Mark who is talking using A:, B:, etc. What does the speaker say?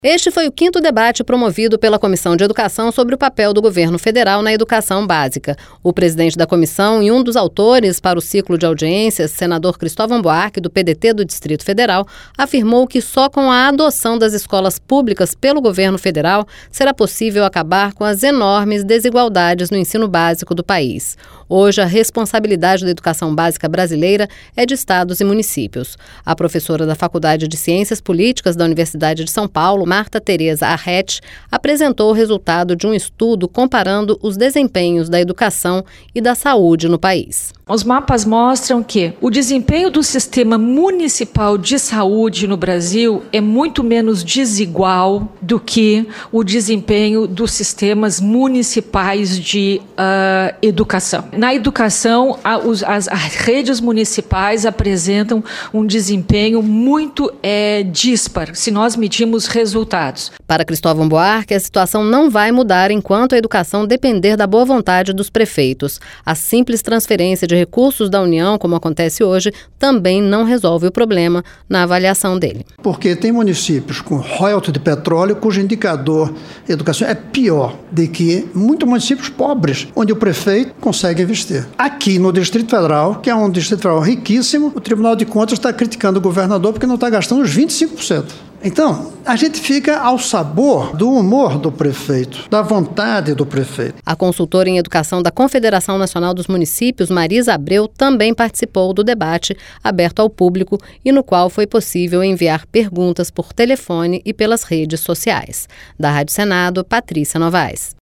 A: Este foi o 5º debate promovido pela Comissão de Educação sobre o papel do governo federal na educação básica. O presidente da comissão e um dos autores para o ciclo de audiências, senador Cristóvão Buarque, do PDT do Distrito Federal, afirmou que só com a adoção das escolas públicas pelo governo federal será possível acabar com as enormes desigualdades no ensino básico do país. Hoje, a responsabilidade da educação básica brasileira é de estados e municípios. A professora da Faculdade de Ciências Políticas da Universidade de São Paulo, Marta Tereza Arret, apresentou o resultado de um estudo comparando os desempenhos da educação e da saúde no país.
B: Os mapas mostram que o desempenho do sistema municipal de saúde no Brasil é muito menos desigual do que o desempenho dos sistemas municipais de educação. Na educação, as redes municipais apresentam um desempenho muito díspar, se nós medirmos resultados.
A: Para Cristóvão Buarque, a situação não vai mudar enquanto a educação depender da boa vontade dos prefeitos. A simples transferência de recursos da União, como acontece hoje, também não resolve o problema na avaliação dele.
C: Porque tem municípios com royalty de petróleo cujo indicador de educação é pior do que muitos municípios pobres, onde o prefeito consegue investir. Aqui no Distrito Federal, que é um Distrito Federal riquíssimo, o Tribunal de Contas está criticando o governador porque não está gastando os 25%. Então, a gente fica ao sabor do humor do prefeito, da vontade do prefeito.
A: A consultora em educação da Confederação Nacional dos Municípios, Marisa Abreu, também participou do debate aberto ao público e no qual foi possível enviar perguntas por telefone e pelas redes sociais. Da Rádio Senado, Patrícia Novaes.